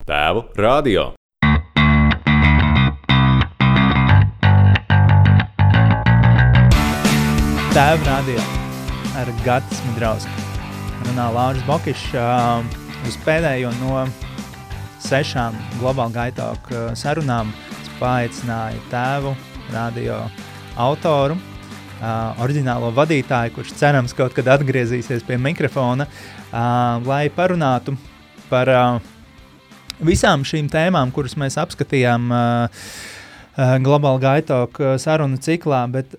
Tēvu radio. Tēvu radio ar Gatis Midrausku. Runā Lauris Bokišs uz pēdējo no 6 Global Guide Talk sarunām. Es paaicināju Tēvu radio autoru, oriģinālo vadītāju, kurš cerams kaut kad atgriezīsies pie mikrofona, lai parunātu par visām šīm tēmām, kuras mēs apskatījām Global Guide Talk sarunu ciklā, bet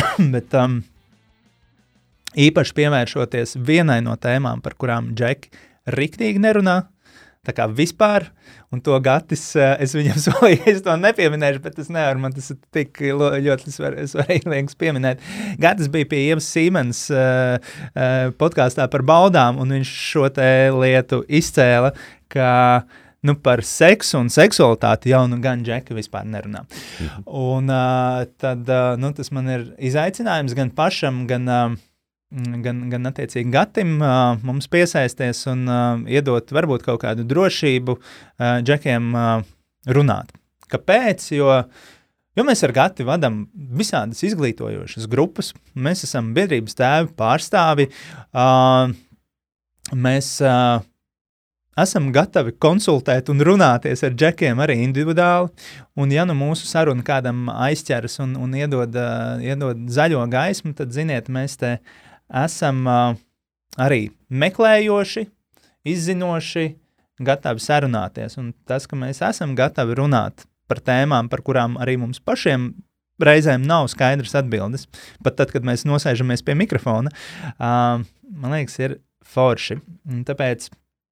īpaši pievēršoties vienai no tēmām, par kurām Džeki riktīgi nerunā, tā kā vispār, un to Gatis, es viņam solīju, es to nepieminēšu, bet es nevaru, man tas ir tik ļoti svarīgs pieminēt. Gatis bija pie Ievas Sīmenes podkāstā par baudām, un viņš šo te lietu izcēla, ka par seksu un seksualitāti jau gan Džeki vispār nerunā. Un tad tas man ir izaicinājums gan pašam, gan attiecīgi Gatim mums piesaisties un iedot varbūt kaut kādu drošību Džekiem runāt. Kāpēc? Jo mēs ar Gati vadam visādas izglītojošas grupas, mēs esam biedrības tēvi pārstāvi, mēs esam gatavi konsultēt un runāties ar Džekiem arī individuāli, un ja mūsu saruna kādam aizķeras un iedod zaļo gaismu, tad, ziniet, mēs te esam arī meklējoši, izzinoši, gatavi sarunāties, un tas, ka mēs esam gatavi runāt par tēmām, par kurām arī mums pašiem reizēm nav skaidrs atbildes, pat tad, kad mēs nosēžamies pie mikrofona, man liekas, ir forši. Un tāpēc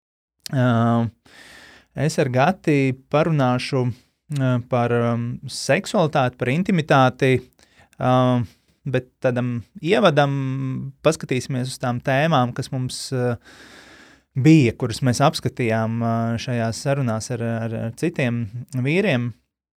es ar Gati parunāšu par seksualitāti, par intimitāti, bet tādam ievadam paskatīsimies uz tām tēmām, kas mums bija, kuras mēs apskatījām šajās sarunās ar citiem vīriem.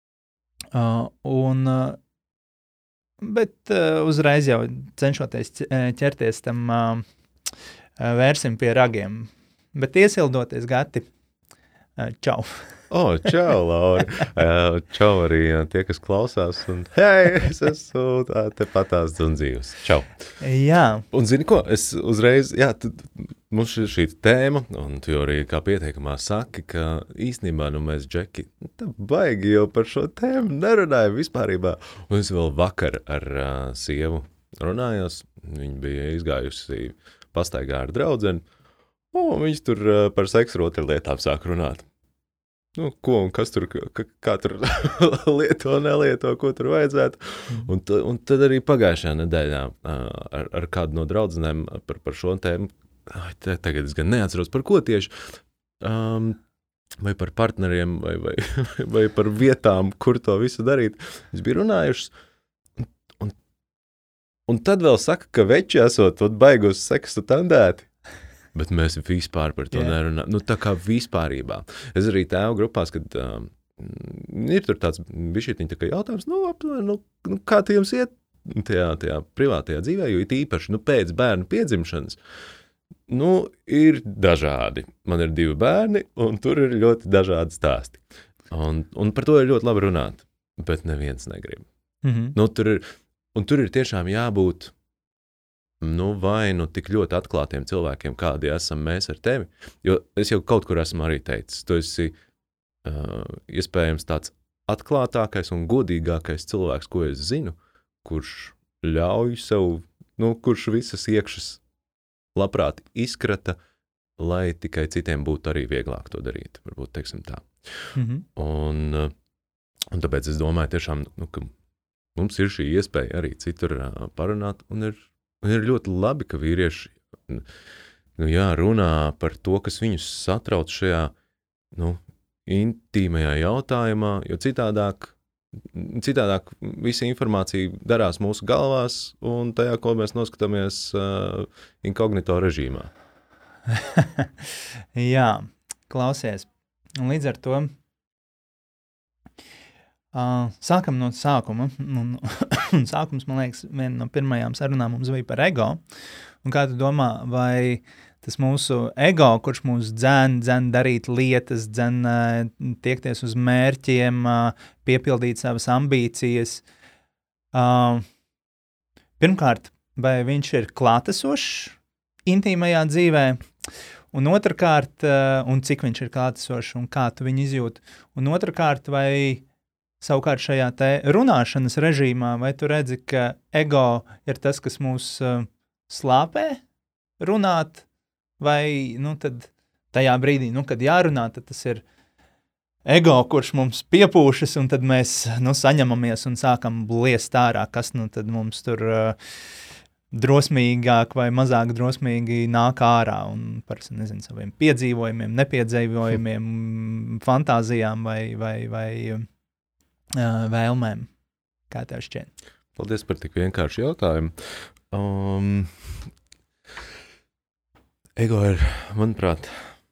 Bet uzreiz jau cenšoties ķerties tam vērsim pie ragiem. Bet iesildoties, Gati, čau. Čau, Lauri. Čau arī tie, kas klausās. Un, hei, es esmu tepatās Dzundzīvs. Čau. Jā. Un zini ko, es uzreiz, mums ir šī tēma, un tu jau arī kā pieteikumā saki, ka īstenībā mēs, Džeki, baigi jau par šo tēmu nerunājam vispārībā. Un es vēl vakar ar sievu runājos, viņa bija izgājusi pastaigā ar draudzeni, un viņš tur par seksu otru lietām sāk runāt. Ko un kas tur, kā tur lieto, nelieto, ko tur vajadzētu. Un tad arī pagājušajā nedēļā ar kādu no draudzenēm par šo tēmu, tagad es gan neatceros, par ko tieši, vai par partneriem, vai par vietām, kur to visu darīt. Es biju runājušas, un tad vēl saka, ka veči esot baigos seksu tandēti. Bet mēs vispār par to nerunājam. Tā kā vispārībā. Es arī tēvu grupās, kad ir tur tāds bišķietiņ tā kā jautājums, kā tie jums iet tajā privātajā dzīvē, jo it īpaši pēc bērnu piedzimšanas, ir dažādi. Man ir 2 bērni, un tur ir ļoti dažādi stāsti. Un par to ir ļoti labi runāt, bet neviens negrib. Mm-hmm. Tur ir tiešām jābūt vai tik ļoti atklātiem cilvēkiem, kādi esam mēs ar tevi, jo es jau kaut kur esmu arī teicis, tu esi iespējams tāds atklātākais un godīgākais cilvēks, ko es zinu, kurš ļauj sev, kurš visas iekšas labprāt izkrata, lai tikai citiem būtu arī vieglāk to darīt, varbūt teiksim tā. Mm-hmm. Un tāpēc es domāju tiešām, ka mums ir šī iespēja arī citur parunāt, un ir ļoti labi, ka vīrieši runā par to, kas viņus satrauc šajā intīmajā jautājumā, jo citādāk visa informācija darās mūsu galvās un tajā, ko mēs noskatāmies inkognito režīmā. Jā, klausies. Un līdz ar to sākam no sākuma, un sākums, man liekas, viena no pirmajām sarunām mums bija par ego, un kā tu domā, vai tas mūsu ego, kurš mūs dzen darīt lietas, dzen tiekties uz mērķiem, piepildīt savas ambīcijas. Pirmkārt, vai viņš ir klātesošs intīmajā dzīvē, un otrkārt, un cik viņš ir klātesošs, un kā tu viņu izjūti, un otrkārt, vai savukārt šajā te runāšanas režīmā, vai tu redzi, ka ego ir tas, kas mūs slāpē runāt, vai, tad tajā brīdī, kad jārunā, tad tas ir ego, kurš mums piepūšas, un tad mēs, saņemamies un sākam bliest ārā, kas, tad mums tur drosmīgāk vai mazāk drosmīgi nāk ārā, un par, saviem piedzīvojumiem, nepiedzīvojumiem, fantāzijām vai vēlmēm. Kā tev šķiet? Paldies par tik vienkāršu jautājumu. Ego ir, manuprāt,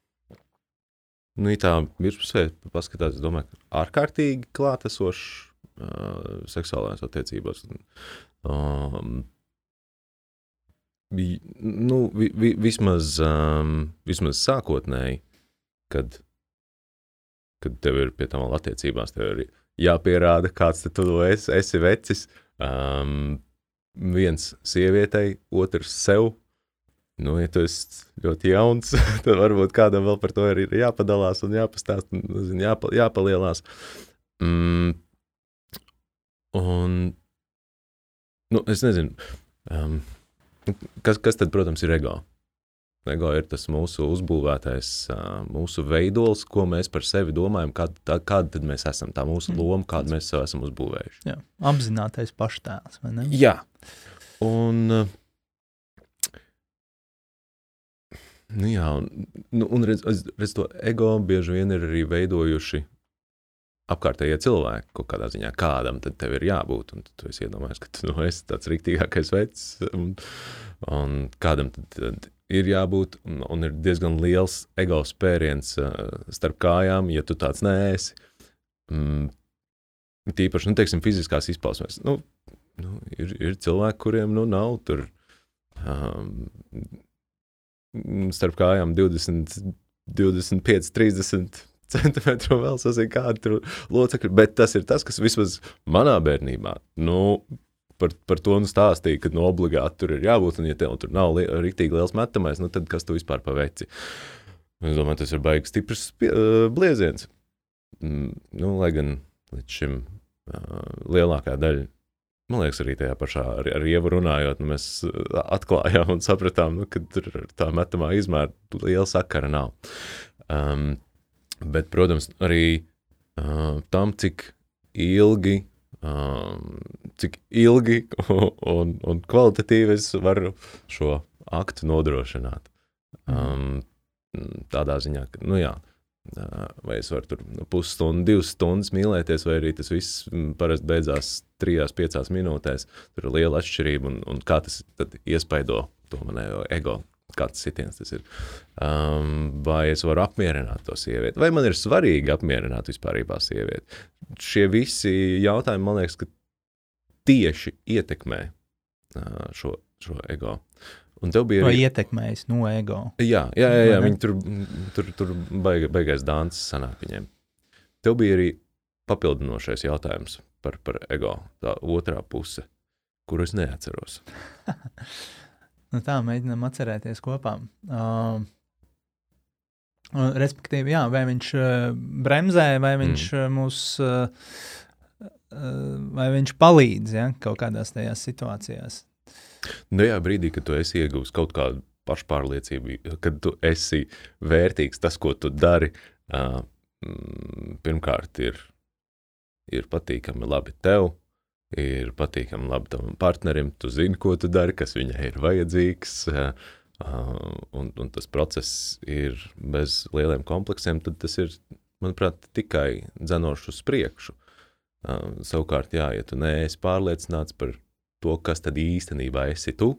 tā virspusē paskatās, es domāju, ārkārtīgi klātesošs seksuālajās attiecībās. Vismaz sākotnēji, kad tev ir pie tam vēl attiecībās, tev ir jāpierāda, kāds tu esi vecis. Viens sievietei, otrs sev. Ja tu esi ļoti jauns, tad varbūt kādam vēl par to ir jāpadalās un jāpastāst, jāpalielās. Es nezinu, kas tad, protams, ir ego? Ego ir tas mūsu uzbūvētais, mūsu veidols, ko mēs par sevi domājam, kāda tad mēs esam, tā mūsu loma, kādu mēs sev esam uzbūvējuši. Jā, apzinātais paštēls, vai ne? Jā, un redz to ego bieži vien ir arī veidojuši apkārtējie cilvēki kaut kādā ziņā, kādam tad tev ir jābūt, un tu esi iedomājies, ka tu esi tāds riktīgākais vecs, un kādam tad ir jābūt, un ir diezgan liels ego spēriens starp kājām, ja tu tāds neesi. Tīpaši, teiksim, fiziskās izpausmēs. Ir cilvēki, kuriem, nav tur starp kājām 20, 25, 30 centimetru vēl sasīk kādi tur locekļi, bet tas ir tas, kas vismaz manā bērnībā, par to stāstīja, ka obligāti tur ir jābūt, un ja tev tur nav riktīgi liels metamais, tad kas tu vispār paveici? Es domāju, tas ir baigi stiprs blieziens. Lai gan līdz šim lielākā daļa, man liekas, arī tajā pašā ar Ievu runājot, mēs atklājām un sapratām, ka tur tā metamā izmēra liela sakara nav. Bet, protams, arī tam, cik ilgi un kvalitatīvi es varu šo aktu nodrošināt. Tādā ziņā, ka, vai es varu tur pusstundu, 2 stundas mīlēties, vai arī tas viss parasti beidzās 3-5 minūtēs. Tur ir liela atšķirība, un kā tas tad iespaido to manējo ego, kāds sitiens tas ir. Vai es varu apmierināt to sievieti, vai man ir svarīgi apmierināt vispārībā sievieti. Šie visi jautājumi, man liekas, ka tieši ietekmē šo ego. Un tev bija arī... Vai ietekmējas no ego? Jā, viņi tur baigais dances sanāk viņiem. Tev bija arī papildinošais jautājums par ego, tā otrā puse, kuru es neatceros. Tā, mēģinām atcerēties kopā. Respektīvi, jā, vai viņš bremzē, vai viņš vai viņš palīdz, kaut kādās tajās situācijās. Tajā brīdī, kad tu esi ieguvis kaut kādu pašpārliecību, kad tu esi vērtīgs tas, ko tu dari, pirmkārt ir patīkami labi tev, ir patīkami labi tavam partnerim, tu zini, ko tu dari, kas viņai ir vajadzīgs, un tas process ir bez lieliem kompleksiem, tad tas ir, manuprāt, tikai dzenošs uz priekšu. Savukārt, ja tu neesi pārliecināts par to, kas tad īstenībā esi tu,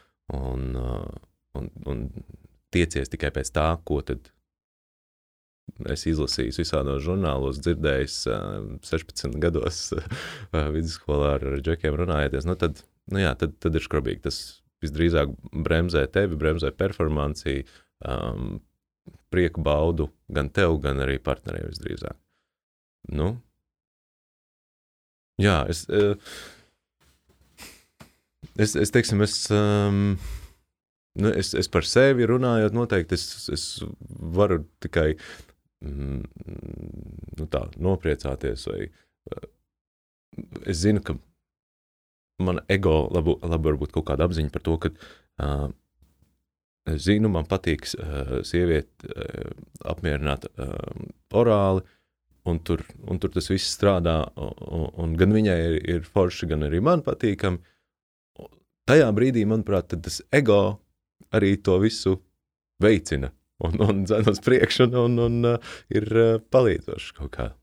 un tiecies tikai pēc tā, ko tad es izlasījis visādos žurnālos, dzirdējis 16 gados vidusskolā ar džekiem runājieties, tad ir skrobīgi. Tas visdrīzāk bremzē tevi, bremzē performanci, prieku baudu gan tev, gan arī partneriem visdrīzāk. Nu, jā, es teiksim, es par sevi runājot, noteikti es varu tikai tā nopriecāties, vai es zinu, ka man ego labi varbūt kaut kāda apziņa par to, ka es zinu, man patīk sievieti apmierināt orāli, un tur tas viss strādā, un gan viņai ir forši, gan arī man patīkami. Tajā brīdī, manuprāt, tad tas ego arī to visu veicina un dzēn uz priekšu un ir palīdzoši kaut kā.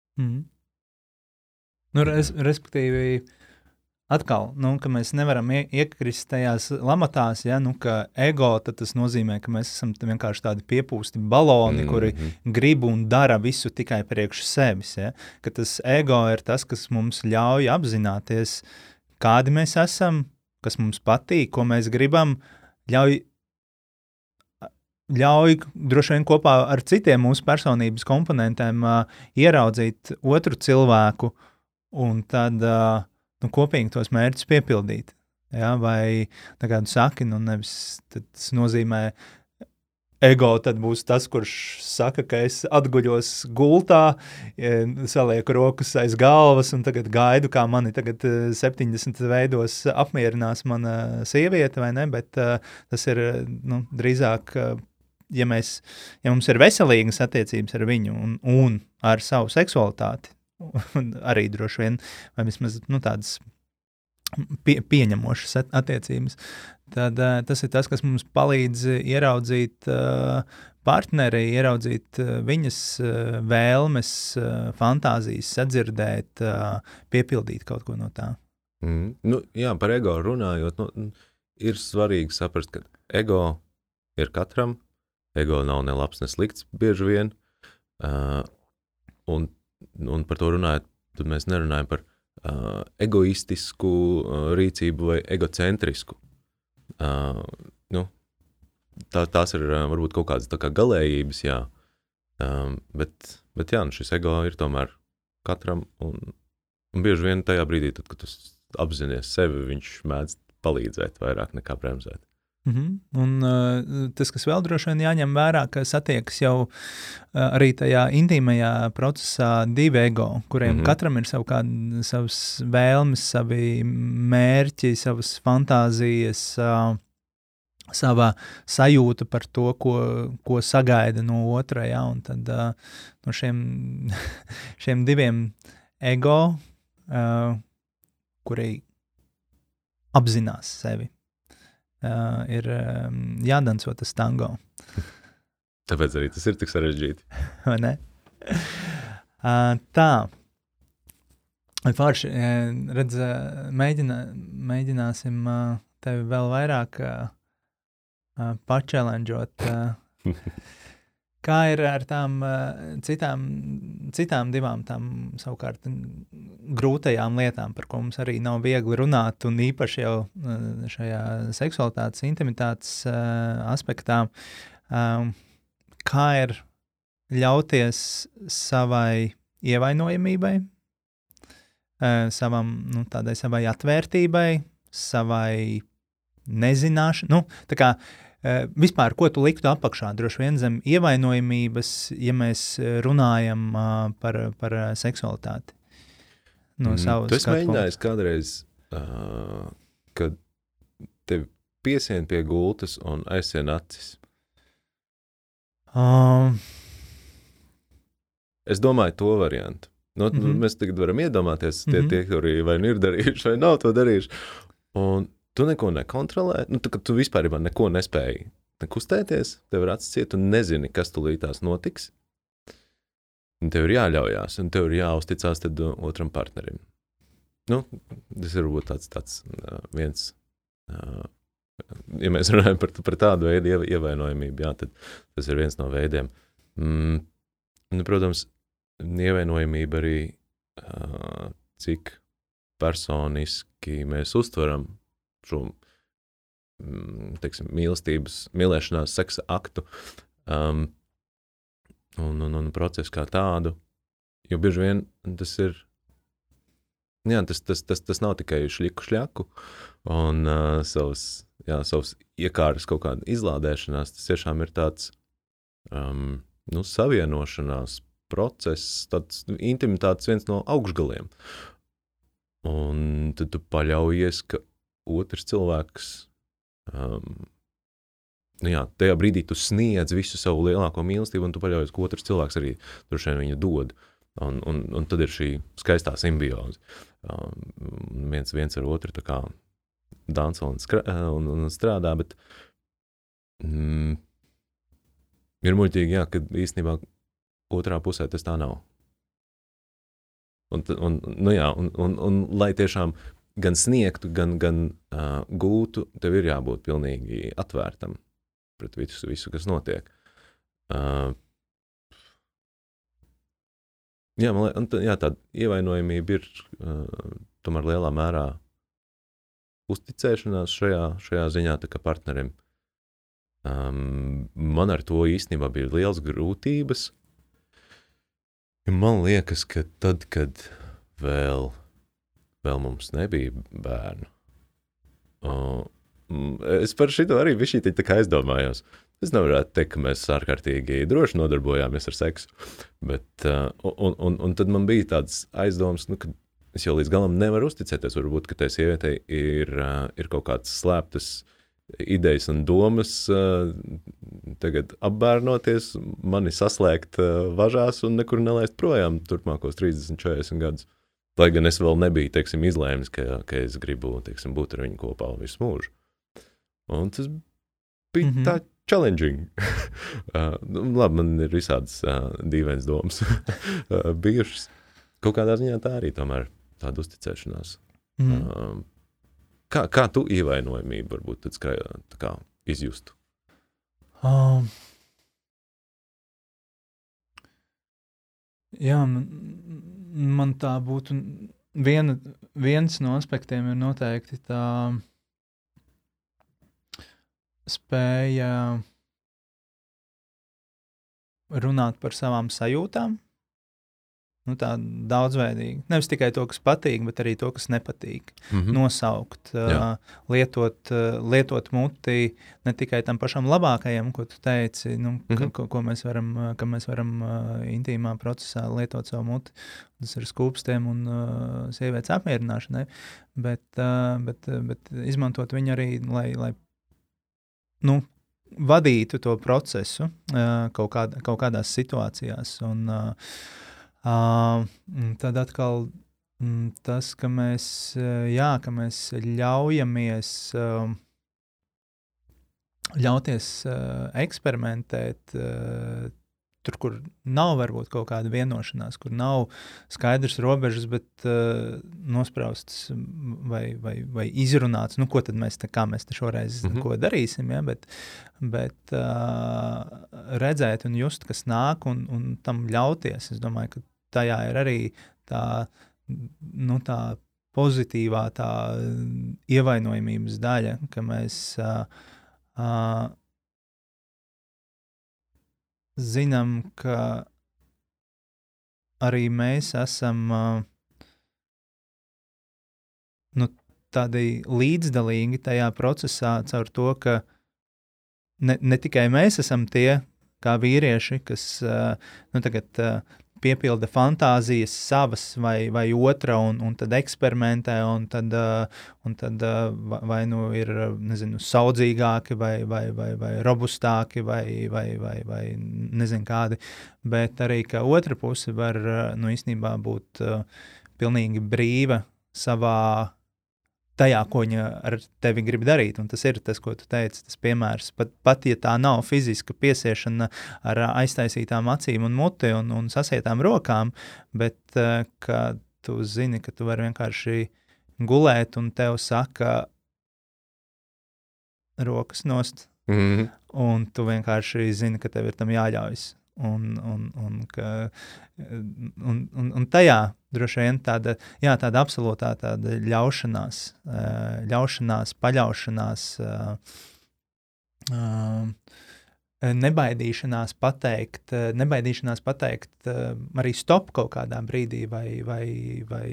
Nu, respektīvi, atkal, ka mēs nevaram iekrist tajās lamatās, ja, ka ego, tad tas nozīmē, ka mēs esam vienkārši tādi piepūsti baloni, kuri grib un dara visu tikai priekš sevis, ja, ka tas ego ir tas, kas mums ļauj apzināties, kādi mēs esam, kas mums patīk, ko mēs gribam, ļauj droši vien kopā ar citiem mūsu personības komponentiem ieraudzīt otru cilvēku un tad kopīgi tos mērķus piepildīt. Ja? Vai, kā tu saki, nevis tas nozīmē, ego tad būs tas, kurš saka, ka es atguļos gultā, salieku rokas aiz galvas un tagad gaidu, kā mani tagad 70 veidos apmierinās mana sieviete, vai ne, bet tas ir drīzāk, ja mums ir veselīgas attiecības ar viņu un ar savu seksualitāti, arī droši vien, vai vismaz tādas pieņemošas attiecības, tad tas ir tas, kas mums palīdz ieraudzīt partneri, ieraudzīt viņas vēlmes, fantāzijas, sadzirdēt, piepildīt kaut ko no tā. Jā, par ego runājot, ir svarīgi saprast, ka ego ir katram, ego nav ne labs, ne slikts bieži vien, un par to runājot, tad mēs nerunājam par egoistisku rīcību vai egocentrisku. Tās ir varbūt kaut kādas tā kā galējības, jā, bet jā, šis ego ir tomēr katram, un bieži vien tajā brīdī, tad, kad tu apzinies sevi, viņš mēdz palīdzēt vairāk nekā bremzēt. Un tas, kas vēl droši vien jāņem vērā, ka satiekas jau arī tajā intīmajā procesā divi ego, kuriem katram ir savas vēlmes, savi mērķi, savas fantāzijas, sava sajūta par to, ko sagaida no otra, ja? Un tad no šiem diviem ego, kuri apzinās sevi, ir jādanco tas tango. Tāpēc arī tas ir tik sarežģīti. Vai ne? Tā. Forši, redz, mēģināsim tevi vēl vairāk pačelenžot. Kā ir ar tām citām divām tām savukārt grūtajām lietām, par ko mums arī nav viegli runāt, un īpaši jau šajā seksualitātes, intimitātes aspektā, kā ir ļauties savai ievainojamībai, tādai savai atvērtībai, savai nezināšanai, tā kā vispār, ko tu liktu apakšā, droši vien zem ievainojamības, ja mēs runājam par seksualitāti? No savas tu esi mēģinājis kādreiz, kad tevi piesien pie gultas un aizsien acis? Es domāju to variantu. Mēs tagad varam iedomāties, tie, kuri vai nu ir darījuši, vai nav to darījuši. Un tu neko nekontrolē, tu vispār neko nespēji kustēties, tev ir acis ciet un nezini, kas tulītās notiks. Un tev ir jāļaujās, un tev ir jāuzticās tad otram partnerim. Tas ir varbūt tāds viens, ja mēs runājam par tādu veidu ievainojamību, jā, tad tas ir viens no veidiem. Protams, ievainojamība arī, cik personiski mēs uztveram šo teiksim, mīlēšanās, seksa aktu un procesu kā tādu, jo bieži vien tas ir, tas nav tikai šļaku un savas iekāras kaut kāda izlādēšanās, tas tiešām ir tāds savienošanās process, tāds intimitātes viens no augšgaliem. Un tad tu paļaujies, ka otrs cilvēks, tajā brīdī tu sniedz visu savu lielāko mīlestību, un tu paļaujies, ka otrs cilvēks arī droši vien viņu dod. Un tad ir šī skaistā simbioze. Viens ar otru tā kā dansa un strādā, bet ir muļķīgi, ka īstenībā otrā pusē tas tā nav. Un lai tiešām gan sniegtu, gan gūtu, tev ir jābūt pilnīgi atvērtam pret visu kas notiek. Tāda ievainojamība ir tomēr lielā mērā uzticēšanās šajā ziņā tā kā partnerim. Man ar to īstenībā bija liels grūtības. Man liekas, ka tad, kad vēl mums nebija bērnu, es par šito arī bišķīti tā kā aizdomājos. Es nevarētu teikt, ka mēs ārkārtīgi droši nodarbojāmies ar seksu, bet un tad man bija tāds aizdoms, ka es jau līdz galam nevaru uzticēties, varbūt, ka tai sievietei ir kaut kāds slēptas idejas un domas tagad apbērnoties, mani saslēgt važās un nekur nelaist projām turpmākos 30-40 gadus. Lai gan es vēl nebiju, teiksim, izlēmis, ka es gribu, teiksim, būt ar viņu kopā visu mūžu. Un tas bija tā challenging. Labi, man ir visādas dīvainas domas bijušas. Kaut kādā ziņā tā arī tomēr tāda uzticēšanās. Kā tu ievainojamību varbūt tā kā izjustu? Man tā būtu viens no aspektiem ir noteikti tā spēja runāt par savām sajūtām, tā daudzveidīgi. Nevis tikai to, kas patīk, bet arī to, kas nepatīk. Nosaukt, lietot muti ne tikai tam pašam labākajam, ko tu teici, ka mēs varam intīmā procesā lietot savu muti. Tas ir skūpstiem un sievietes apmierināšanai, bet izmantot viņu arī, lai vadītu to procesu kaut kādās situācijās. Un tad atkal tas, ka mēs ļauties eksperimentēt tur, kur nav varbūt kaut kāda vienošanās, kur nav skaidrs robežas, bet nospraustas vai izrunāts, ko tad mēs te šoreiz ko darīsim, bet redzēt un just, kas nāk un tam ļauties. Es domāju, ka tajā ir arī tā pozitīvā, tā ievainojamības daļa, ka mēs zinām, ka arī mēs esam tādi līdzdalīgi tajā procesā caur to, ka ne tikai mēs esam tie, kā vīrieši, kas tagad piepilda fantāzijas savas vai otra un tad eksperimentē un tad vai ir, nezinu, saudzīgāki vai robustāki vai nezinu kādi, bet arī, ka otra puse var, īstenībā būt pilnīgi brīva savā tajā, ko viņa ar tevi grib darīt, un tas ir tas, ko tu teici, tas piemērs, pat ja tā nav fiziska piesiešana ar aiztaisītām acīm un muti un sasietām rokām, bet ka tu zini, ka tu vari vienkārši gulēt un tev saka rokas nost, un tu vienkārši zini, ka tev ir tam jāļaujas. un tajā droši vien tāda absolūtā tāda ļaušanās, paļaušanās, nebaidīšanās pateikt arī stop kaut kādā brīdī vai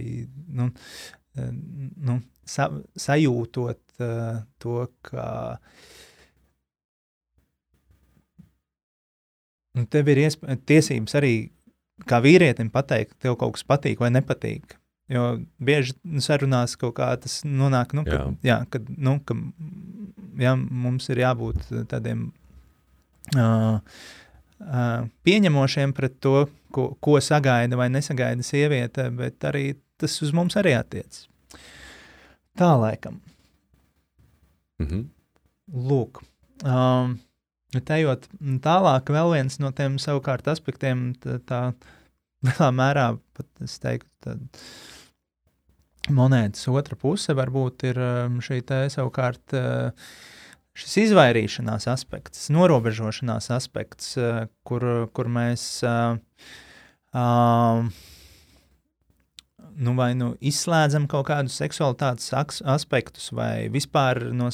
sajūtot to, ka tev ir tiesības arī kā vīrietim pateikt, tev kaut kas patīk vai nepatīk. Jo bieži sarunās kaut kā tas nonāk, ka mums ir jābūt tādiem pieņemošiem pret to, ko sagaida vai nesagaida sieviete, bet arī tas uz mums arī attiec. Tā laikam. Lūk. Tejot tālāk, vēl viens no tiem savukārt aspektiem, tā lielā mērā, pat es teiktu, monētas otra puse varbūt ir šī te savukārt šis izvairīšanās aspekts, norobežošanās aspekts, kur mēs vai izslēdzam kaut kādus seksualitātes aspektus vai vispār no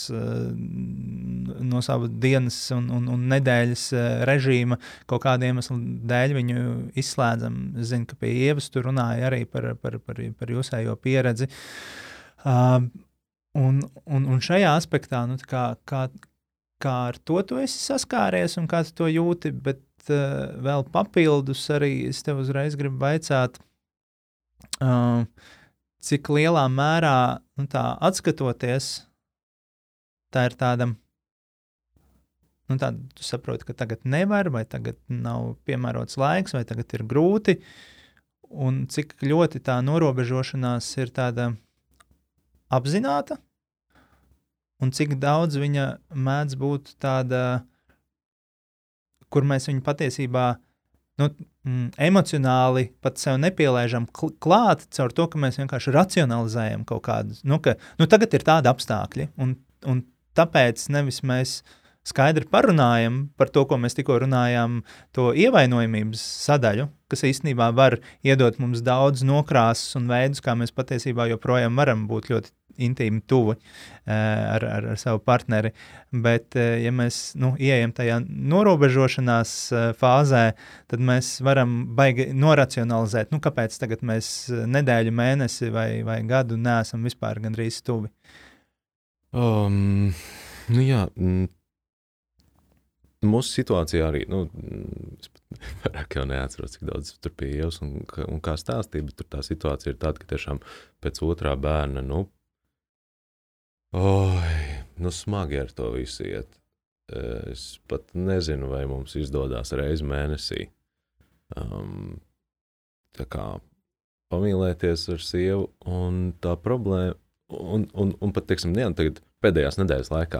sava dienas un nedēļas režīma kaut kādiem iemeslu dēļ viņu izslēdzam. Es zinu, ka pie Ievas tu runāji arī par jūsējo pieredzi. Un šajā aspektā, kā ar to tu esi saskāries un kā tu to jūti, bet vēl papildus arī es tev uzreiz gribu vaicāt, cik lielā mērā, tā atskatoties, tā ir tāda, tu saproti, ka tagad nevar, vai tagad nav piemērots laiks, vai tagad ir grūti, un cik ļoti tā norobežošanās ir tāda apzināta, un cik daudz viņa mēdz būt tāda, kur mēs viņu patiesībā emocionāli pat sev nepielēžam klāt caur to, ka mēs vienkārši racionalizējam kaut kādus, ka tagad ir tādi apstākļi, un tāpēc nevis mēs skaidri parunājam par to, ko mēs tikko runājām, to ievainojamības sadaļu, kas īstenībā var iedot mums daudz nokrāsas un veidus, kā mēs patiesībā joprojām varam būt ļoti intīmi tuvi ar savu partneri, bet ja mēs ieejam tajā norobežošanās fāzē, tad mēs varam baigi noracionalizēt, kāpēc tagad mēs nedēļu, mēnesi vai gadu neesam vispār gandrīz tuvi. Mūsu situācijā arī, es vairāk jau neatceros, cik daudz tur pie Ievas un kā stāstīja, bet tur tā situācija ir tāda, ka tiešām pēc otrā bērna, smagi ar to visu iet. Es pat nezinu, vai mums izdodās reizi mēnesī tā kā pamīlēties ar sievu, un tā problēma, un pat, teiksim, tagad pēdējās nedēļas laikā.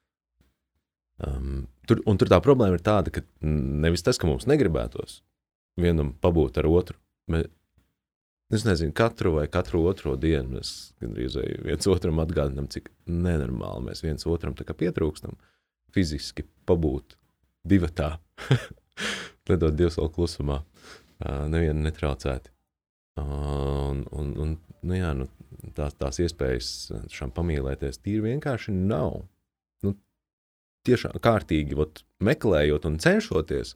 Tur tā problēma ir tāda, ka nevis tas, ka mums negribētos vienam pabūt ar otru, bet es nezinu, katru otro dienu mēs gandrīz viens otram atgādinām, cik nenormāli mēs viens otram tā kā pietrūkstam fiziski pabūt divatā, lidot Dievs vēl klusumā, nevienu netraucēti. Tās iespējas šām pamīlēties tīri vienkārši nav. Tiešām kārtīgi meklējot un cenšoties,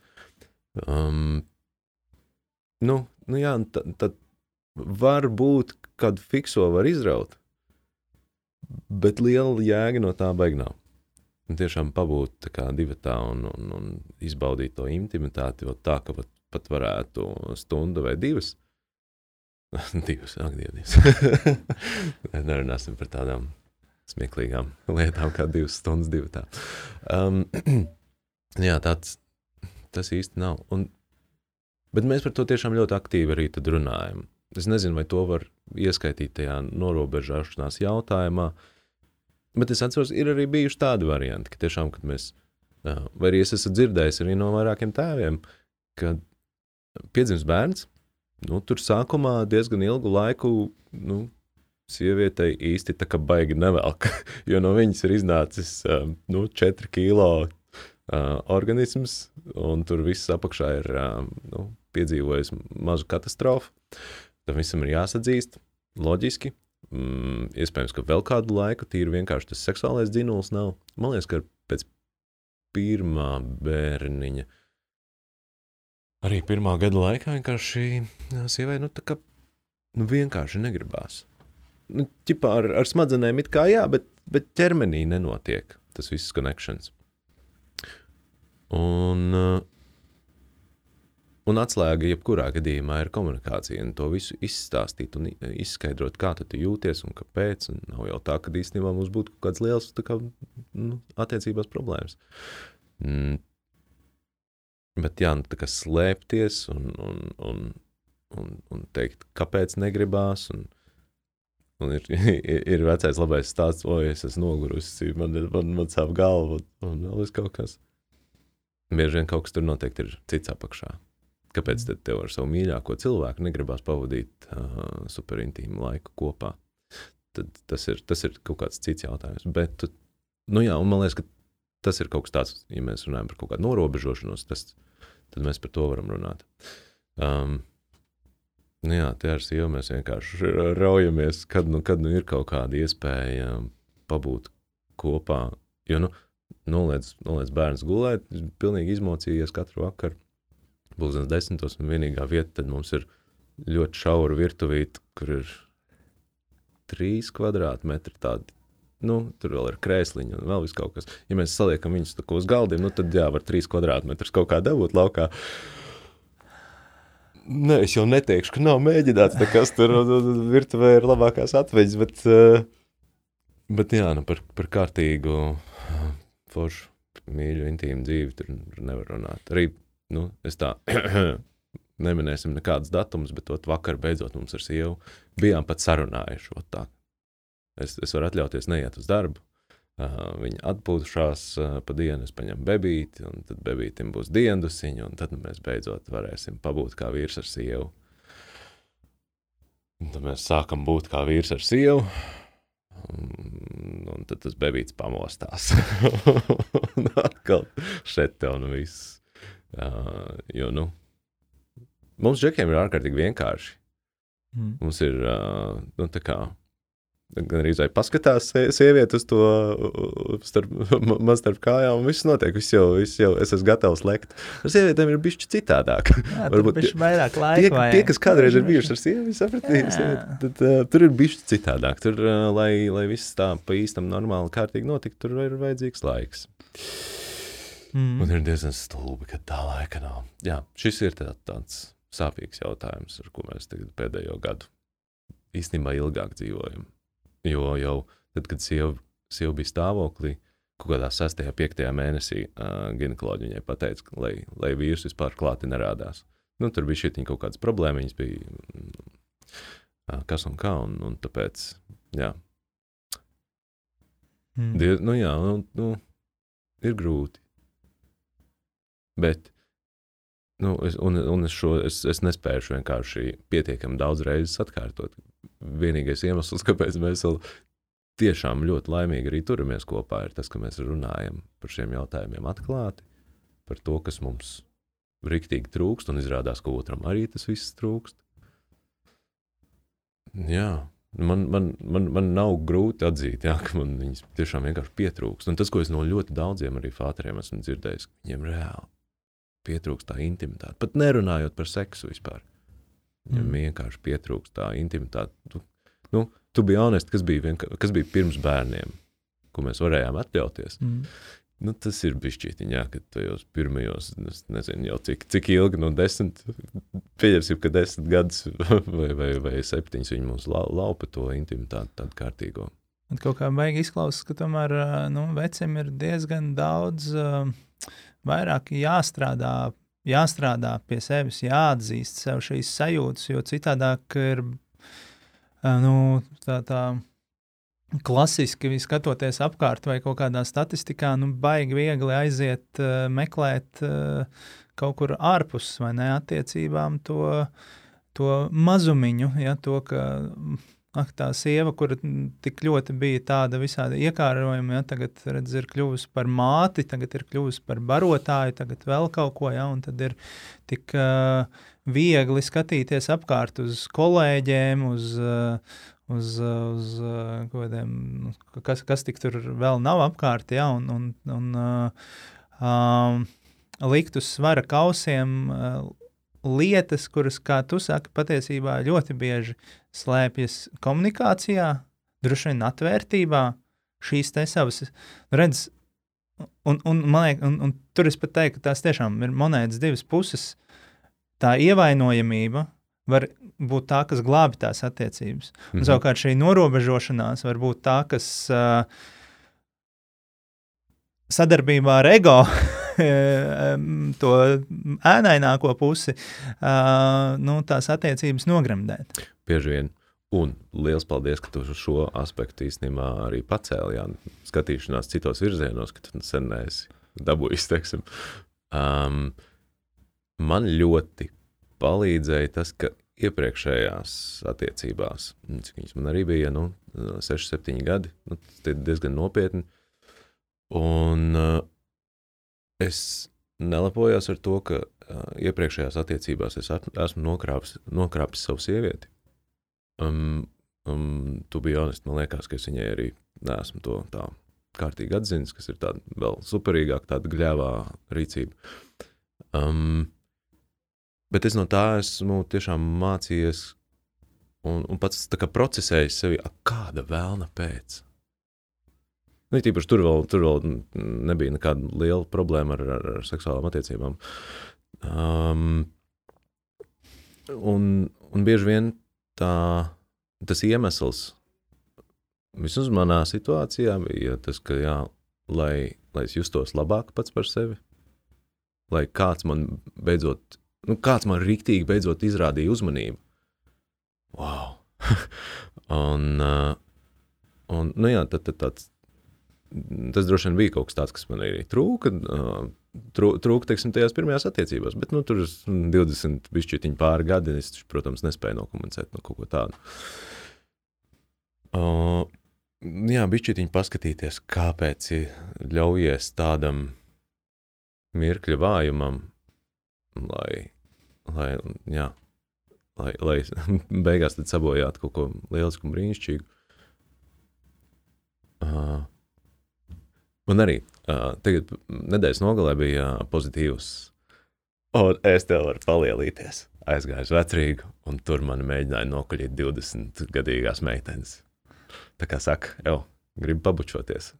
tad var būt, kad fikso var izraut, bet liela jēga no tā baigi nav. Un tiešām pabūt tā kā divatā un izbaudīt to intimitāti, tā, ka pat varētu stundu vai divas. Divas. Nerunāsim par tādām smieklīgām lietām, kā 2 stundas divatā. Tas īsti nav. Bet mēs par to tiešām ļoti aktīvi arī tad runājam. Es nezinu, vai to var ieskaitīt tajā norobežošanās jautājumā, bet es atceros, ir arī bijuši tādi varianti, ka tiešām, kad mēs, vai arī es esmu dzirdējis arī no vairākiem tēviem, kad piedzimst bērns, tur sākumā diezgan ilgu laiku, sievietei īsti tā kā baigi nevelk, jo no viņas ir iznācis 4 kilo organisms, un tur viss apakšā ir piedzīvojis mazu katastrofu. Tam visam ir jāsadzīst, loģiski. Iespējams, ka vēl kādu laiku tīri vienkārši tas seksuālais dzinuls nav. Man liekas, ka pēc pirmā bērniņa, arī pirmā gada laikā vienkārši sievai, vienkārši negribās. Ķipā ar smadzenēm it kā jā, bet ķermenī nenotiek tas viss connections. Un atslēga jebkurā gadījumā ir komunikācija, un to visu izstāstīt un izskaidrot, kā tu jūties un kāpēc, un nav jau tā, ka īstenībā mums būtu kaut kāds liels attiecībās problēmas. Bet jā, tā kā slēpties un teikt, kāpēc negribās, un ir vecais labais stāsts, es esmu nogurusi, man sāp galva, un vēl es kaut kas. Bieži vien kaut kas tur noteikti ir cits apakšā. Kāpēc tad tev ar savu mīļāko cilvēku negribās pavadīt superintīmu laiku kopā? Tad tas ir kaut kāds cits jautājums. Bet, un man liekas, ka tas ir kaut kas tāds, ja mēs runājam par kaut kādu norobežošanos, tad mēs par to varam runāt. Te ar sievu mēs vienkārši raujamies, kad ir kaut kāda iespēja pabūt kopā, jo, noliec bērns gulēt, pilnīgi izmocījies katru vakaru, 10:00, un vienīgā vieta, tad mums ir ļoti šaura virtuvīte, kur ir 3 kvadrātmetri tādi, tur vēl ir krēsliņi un vēl viss kaut kas. Ja mēs saliekam viņus tā kā uz galdiem, tad jā, var 3 kvadrātmetrus kaut kā dabūt laukā. Nē, es jau neteikšu, ka nav mēģināts, nekas tur virtuvē ir labākās atveģis, bet jā, par kārtīgu foršu, mīļu, intīmu dzīvi tur nevar runāt. Arī, es tā neminēsim nekādas datumus, bet vakar beidzot mums ar sievu bijām pat sarunājuši. Tā. Es varu atļauties neiet uz darbu. Viņa atpūtušās pa dienu, es paņemu bebīti, un tad bebītim būs diendusiņa, un tad mēs beidzot varēsim pabūt kā vīrs ar sievu. Un tad mēs sākam būt kā vīrs ar sievu, un tad tas bebīts pamostās. Un atkal šeit tev viss. Jo, mums džekiem ir ārkārtīgi vienkārši. Mums ir, tā kā, gan arī paskatās sievieti uz to starp kājām, un viss notiek, viss jau, es esmu gatavs lekt. Ar sievietēm ir bišķi citādāk. Jā, varbūt bišķi vairāk laika tie, kas kādreiz ir bijuši ar sievi, sapratīs, tad tur ir bišķi citādāk. Tur, lai viss tā pa īstam normāli kārtīgi notikt, tur ir vajadzīgs laiks. Un ir diezgan stulbi, ka tā laika nav. Jā, šis ir tāds sāpīgs jautājums, ar ko mēs tagad pēdējo gadu īstenībā ilgāk dzīvojam. Jo jau tad, kad sieva bija stāvoklī, kaut kādā 6. 5. mēnesī ginekoloģi viņai pateica, lai vīrs vispār klāti nerādās. Tur bija šitiņ kaut kādas problēmiņas, bija kas un kā, un tāpēc, jā. Ir grūti. Bet, es nespējuši vienkārši pietiekami daudz reizes atkārtot. Vienīgais iemesls, kāpēc mēs vēl tiešām ļoti laimīgi arī turamies kopā, ir tas, ka mēs runājam par šiem jautājumiem atklāti, par to, kas mums riktīgi trūkst, un izrādās, ka otram arī tas viss trūkst. Jā, man nav grūti atzīt, jā, ka man viņas tiešām vienkārši pietrūkst. Un tas, ko es no ļoti daudziem arī fāteriem esmu dzirdējis, ka viņiem reāli pietrūkst tā intimitāte. Pat nerunājot par seksu vispār. Viņam vienkārši pietrūkst tā intimitāte. Tu biji honest, kas bija pirms bērniem, ko mēs varējām atļauties. Tas ir bišķītiņ, jā, kad tajos pirmajos, es nezinu jau cik ilgi, 10, pieņemsim, ka 10 gadus vai 7 viņi mums laupa to intimitāti tādu kārtīgo. Un kaut kā baigi izklausas, ka tomēr vecim ir diezgan daudz vairāk jāstrādā pie sevis, jāatzīst sev šīs sajūtas, jo citādāk ir tā klasiski skatoties apkārt vai kaut kādā statistikā, baigi viegli aiziet meklēt kaut kur ārpus vai ne attiecībām to mazumiņu, ja, to, ka tā sieva, kura tik ļoti bija tāda visāda iekārojuma, ja, tagad, redz, ir kļuvusi par māti, tagad ir kļuvusi par barotāju, tagad vēl kaut ko, ja, un tad ir tik viegli skatīties apkārt uz kolēģiem, uz kodiem, kas tik tur vēl nav apkārt, ja, un likt uz svara kausiem lietas, kuras, kā tu saki, patiesībā ļoti bieži slēpjas komunikācijā, droši vien atvērtībā, šīs te savas, redz, un man liek, un tur es pat teiktu, ka tās tiešām ir monētas divas puses, tā ievainojamība var būt tā, kas glābi tās attiecības, un savukārt šī norobežošanās var būt tā, kas sadarbībā ar ego to ēnaināko pusi, tās attiecības nogremdēt. Bieži vien. Un liels paldies, ka tu šo aspektu īstenībā arī pacēli, jā, skatīšanās citos virzienos, ka tu sen neesi dabūjis, teiksim. Man ļoti palīdzēja tas, ka iepriekšējās attiecībās, cik viņas man arī bija, 6-7 gadi, tas ir diezgan nopietni, un es nelepojos ar to, ka iepriekšējās attiecībās es esmu nokrāpis savu sievieti. Tu biji honest, man liekas, ka es viņai arī neesmu to tā kārtīgi atzinis, kas ir tāda vēl superīgāk, tāda gļēvā rīcība. Bet es no tā esmu tiešām mācījies un pats tā kā procesējis sevi, kāda vēlna pēc. Tīpaši tur vēl nebija nekāda liela problēma ar seksuālām attiecībām. Un bieži vien tas iemesls vismaz manā situācijā bija tas, ka lai es justos labāk pats par sevi, lai kāds man riktīgi beidzot izrādīja uzmanību. Wow! Tas droši vien bija kaut kas tāds, kas man arī trūka, teiksim, tajās pirmajās attiecībās, bet, tur 20 bišķietiņi pāri gadi, es, protams, nespēju nokomunicēt no kaut ko tādu. Bišķietiņi paskatīties, kāpēc ļaujies tādam mirkļa vājumam, lai beigās tad sabojātu kaut ko lielisku un brīnišķīgu. Un arī tagad nedēļas nogalē bija pozitīvs, un es tev varu palielīties. Aizgāju uz Vecrīgu, un tur mani mēģināja nokuļīt 20-gadīgās meitenes. Tā kā saka, gribu pabučoties.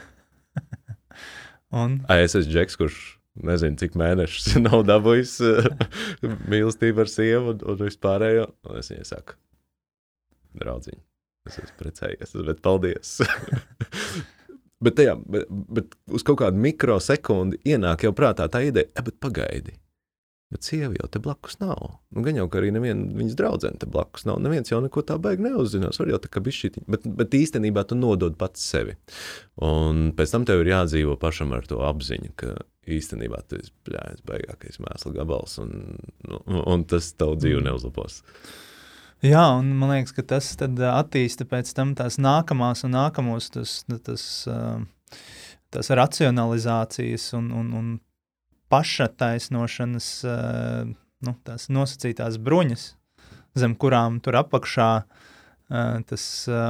Es esmu Džeks, kurš nezinu, cik mēnešus nav dabūjis mīlestību ar sievu un vispārējo. Un es viņai saku, draudziņ, es esmu precējies, bet paldies. Bet uz kaut kādu mikrosekundi ienāk jau prātā tā ideja, bet pagaidi. Bet sieva jau te blakus nav. Gan jau, ka arī neviena viņas draudzene te blakus nav. Neviens jau neko tā baigi neuzzinās. Var jau tā kā bišķiņi. Bet īstenībā tu nodod pats sevi. Un pēc tam tev ir jādzīvo pašam ar to apziņu, ka īstenībā tu esi baigākais mēsla gabals un tas tavu dzīvi neuzlabos. Jā, un man liekas, ka tas tad attīsta pēc tam tās nākamās un nākamos tas racionalizācijas un pašataisnošanas, tās nosacītās bruņas, zem kurām tur apakšā tas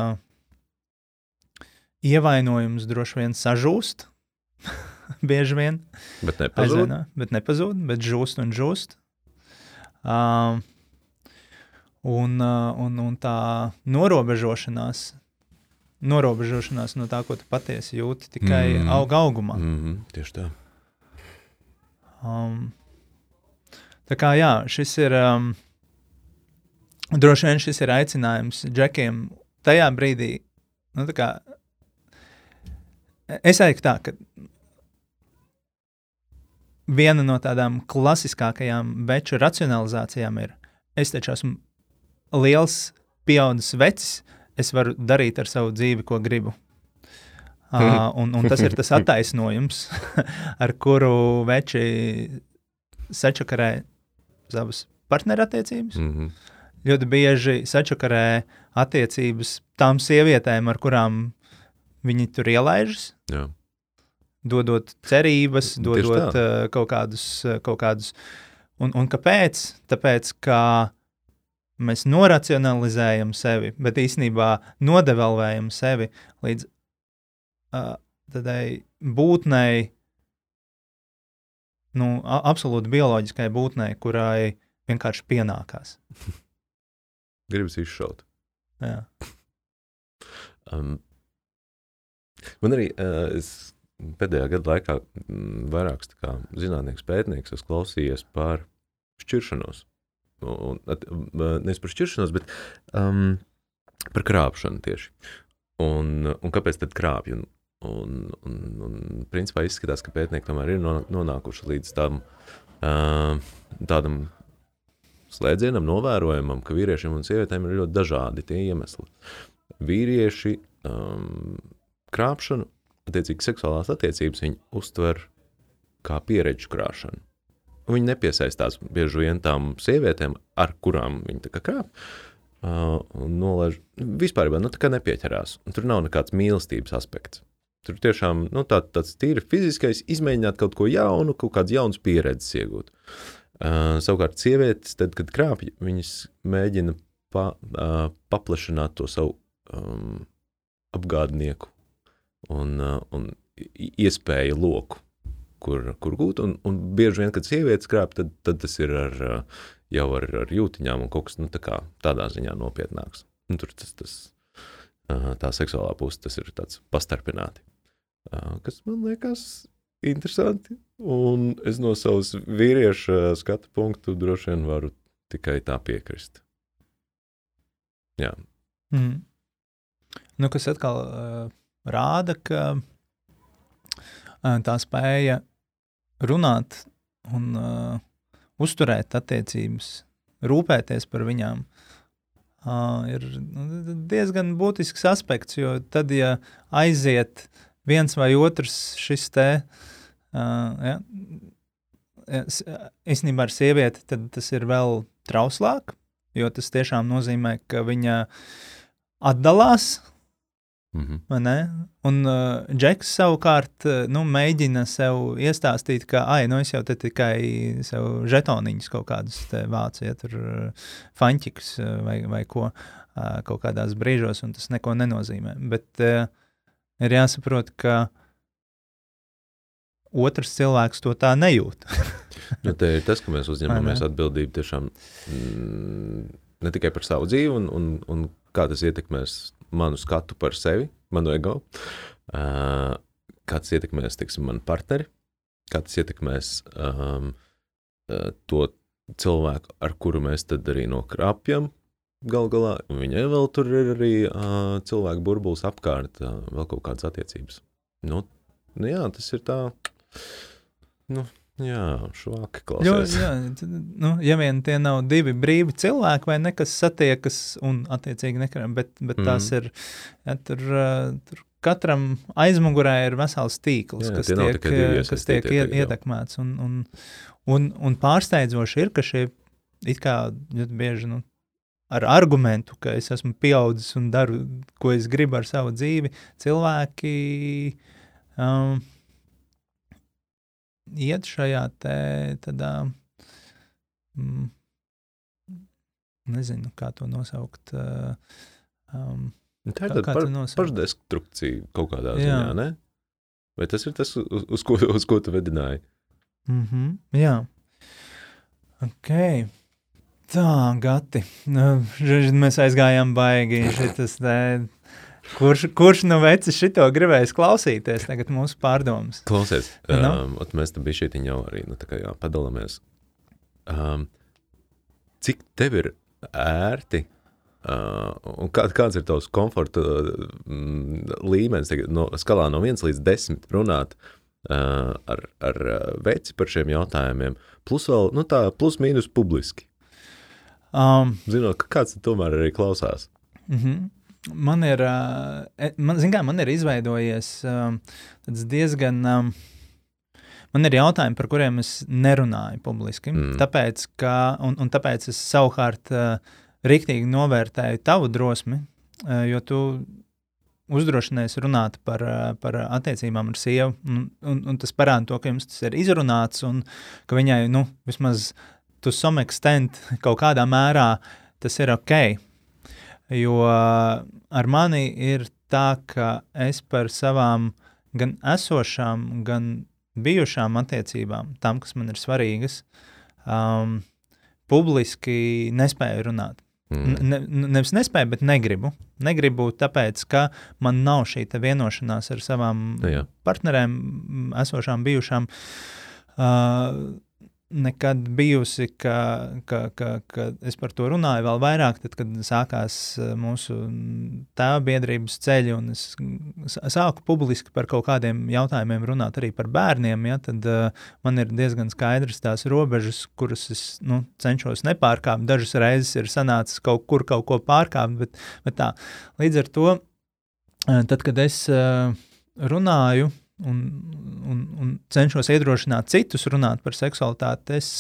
ievainojums droši vien sažūst, bieži vien. Bet nepazūd. Bet žūst un žūst. Un tā norobežošanās no tā, ko tu patiesi jūti, tikai augumā. Tieši tā. Tā kā šis ir, droši vien šis ir aicinājums Džekiem tajā brīdī, tā kā, es teiktu tā, ka viena no tādām klasiskākajām veču racionalizācijām ir, es taču esmu liels pieaudzis vecis, es varu darīt ar savu dzīvi, ko gribu. Un tas ir tas attaisnojums, ar kuru veči sečakarē savas partnerattiecības. ļoti bieži sačakarē attiecības tām sievietēm, ar kurām viņi tur ielaižas, Jā. dodot cerības, Tieši dodot tā. kaut kādus. Un kāpēc? Tāpēc, ka mēs noracionalizējam sevi, bet īstenībā nodevalvējam sevi līdz tādai būtnei, absolūti bioloģiskai būtnei, kurai vienkārši pienākās. Gribas izšaut. Jā. Man arī es pēdējā gada laikā vairāks zinātnieks pētnieks esmu klausījies par šķiršanos. Nevis par šķiršanos, bet par krāpšanu tieši. Un kāpēc tad krāpju? Un principā izskatās, ka pētnieki tomēr ir nonākuši līdz tādam slēdzienam, novērojumam, ka vīriešiem un sievietēm ir ļoti dažādi tie iemesli. Vīrieši krāpšanu, attiecīgi seksuālās attiecības, viņi uztver kā pieredžu krāšanu. Viņi nepiesaistās bieži vien tām sievietēm, ar kurām viņi tā kā krāp, un nolaiž, vispār tā kā nepieķerās. Un tur nav nekāds mīlestības aspekts. Tur tiešām tāds tīri fiziskais, izmēģināt kaut ko jaunu, kaut kāds jauns pieredzes iegūt. Savukārt sievietes, tad, kad krāpj, viņas mēģina paplašināt to savu apgādnieku un iespēju loku, kur gūt, un bieži vien, kad sievietes krāp, tad tas ir jau ar jūtiņām un kaut kas, tā kā tādā ziņā nopietnāks. Un tur tā seksuālā puse, tas ir tāds pastarpināti. Kas man liekas interesanti, un es no savas vīrieša skatu punktu droši vien varu tikai tā piekrist. Jā. Kas atkal rāda, ka tā spēja runāt un uzturēt attiecības, rūpēties par viņām, ir diezgan būtisks aspekts, jo tad, ja aiziet viens vai otrs šis īstenībā ar sievieti, tad tas ir vēl trauslāk, jo tas tiešām nozīmē, ka viņa atdalās, vai ne? Un Džeks savukārt mēģina sev iestāstīt, ka es jau te tikai sev žetoniņus kaut kādus te vācu, tur faņķikus vai ko kaut kādās brīžos, un tas neko nenozīmē. Bet ir jāsaprot, ka otrs cilvēks to tā nejūt. Te ir tas, ka mēs uzņemamies atbildību tiešām ne tikai par savu dzīvi un kā tas ietekmēs manu skatu par sevi, manu ego, kā tas ietekmēs, manu partneri, kā tas ietekmēs to cilvēku, ar kuru mēs tad arī nokrapjam galā, un viņai vēl tur ir arī cilvēku burbulis apkārt, vēl kaut kādas attiecības. Jā, tas ir tā, švaki klausies. Ja vien tie nav divi brīvi cilvēki vai nekas satiekas un attiecīgi nekarām, bet tās ir, tur katram aizmugurē ir vesels tīkls, kas tiek ietekmēts. Un pārsteidzoši ir, ka šie it kā ļoti bieži, ar argumentu, ka es esmu pieaudzis un daru, ko es gribu ar savu dzīvi, cilvēki iet šajā tādā, nezinu, kā to nosaukt. Tā ir tāda pašdestrukcija kaut kādā ziņā, ne? Vai tas ir tas, uz ko tu vedināji? Jā. Ok. Tā, Gati. Mēs aizgājām baigi. Kurš vecis šito gribējis klausīties, tagad mūsu pārdomas? Klausies, mēs tam bišķietiņ jau arī padalāmies. Cik tev ir ērti un kāds ir tavs komforta līmenis, skalā no 1 līdz 10 runāt ar veci par šiem jautājumiem, plus vēl, plus mīnus publiski? Zinot, ka kāds tomēr arī klausās. Man ir izveidojies diezgan, man ir jautājumi, par kuriem es nerunāju publiski, tāpēc, ka, un tāpēc es savukārt riktīgi novērtēju tavu drosmi, jo tu uzdrošinies runāt par attiecībām ar sievu, un tas parāda to, ka jums tas ir izrunāts, un ka viņai, vismaz to some extent kaut kādā mērā tas ir ok. Jo ar mani ir tā, ka es par savām gan esošām, gan bijušām attiecībām, tam, kas man ir svarīgas, publiski nespēju runāt. Nevis nespēju, bet negribu. Negribu tāpēc, ka man nav šī vienošanās ar savām partnerēm, esošām, bijušām, nekad bijusi, ka es par to runāju vēl vairāk, tad, kad sākās mūsu tēva biedrības ceļi, un es sāku publiski par kaut kādiem jautājumiem runāt arī par bērniem, tad man ir diezgan skaidrs tās robežas, kuras es cenšos nepārkāpt. Dažas reizes ir sanācis kaut ko pārkāpt, bet tā. Līdz ar to, tad, kad es runāju, un cenšos iedrošināt citus runāt par seksualitāti, es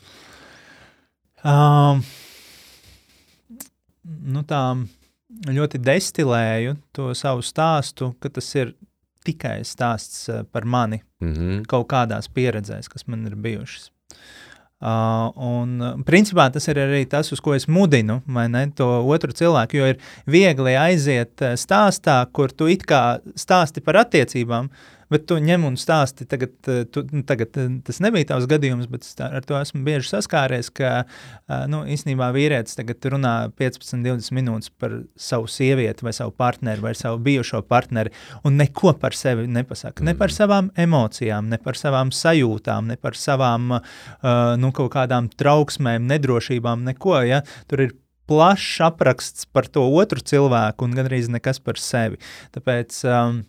tā ļoti destilēju to savu stāstu, ka tas ir tikai stāsts par mani kaut kādās pieredzēs, kas man ir bijušas. Un principā tas ir arī tas, uz ko es mudinu, vai ne, to otru cilvēku, jo ir viegli aiziet stāstā, kur tu it kā stāsti par attiecībām, bet tu ņem un stāsti, tagad tas nebija tavs gadījums, bet ar to esmu bieži saskāries, ka īstenībā vīrietis tagad runā 15-20 minūtes par savu sievieti vai savu partneri vai savu bijušo partneri un neko par sevi nepasaka. Ne par savām emocijām, ne par savām sajūtām, ne par savām kaut kādām trauksmēm, nedrošībām, neko, ja? Tur ir plašs apraksts par to otru cilvēku un gandrīz nekas par sevi. Tāpēc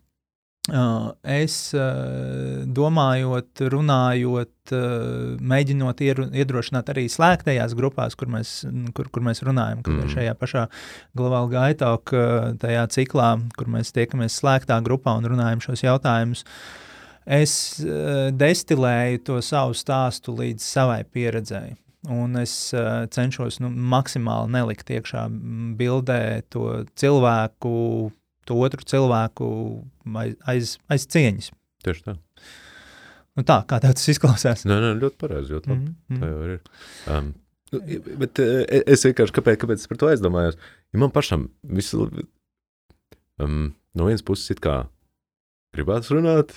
es domājot, runājot, mēģinot iedrošināt arī slēgtajās grupās, kur mēs runājam, kad šajā pašā Global Guy Talk tajā ciklā, kur mēs tiekamies slēgtā grupā un runājam šos jautājumus, es destilēju to savu stāstu līdz savai pieredzēji. Un es cenšos maksimāli nelikt iekšā bildē to cilvēku, to otru cilvēku aiz cieņas. Tieši tā. Tā, kā tev tas izklausās? Nē, ļoti pareizi, ļoti labi. Tā jau ir. Bet es vienkārši, kāpēc es par to aizdomājos? Ja man pašam visu, no vienas puses it kā gribās runāt,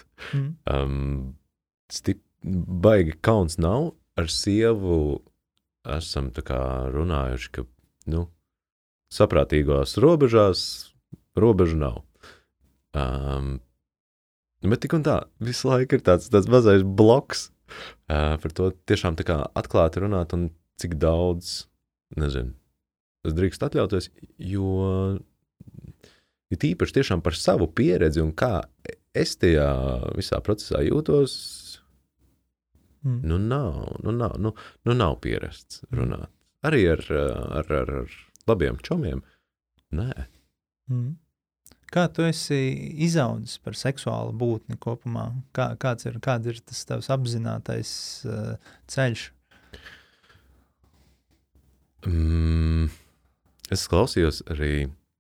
baigi kauns nav, ar sievu esam tā kā runājuši, ka, saprātīgās robežās robežu nav. Bet tik un tā, visu laiku ir tāds mazais bloks par to tiešām tā kā atklāti runāt un cik daudz, nezinu, es drīkst atļauties, jo tīpaši tiešām par savu pieredzi un kā es tajā visā procesā jūtos, nav pierasts runāt. Arī ar labiem čomiem. Nē. Kā tu esi izaudzis par seksuālu būtni kopumā? Kāds ir tas tavs apzinātais ceļš? Es klausījos arī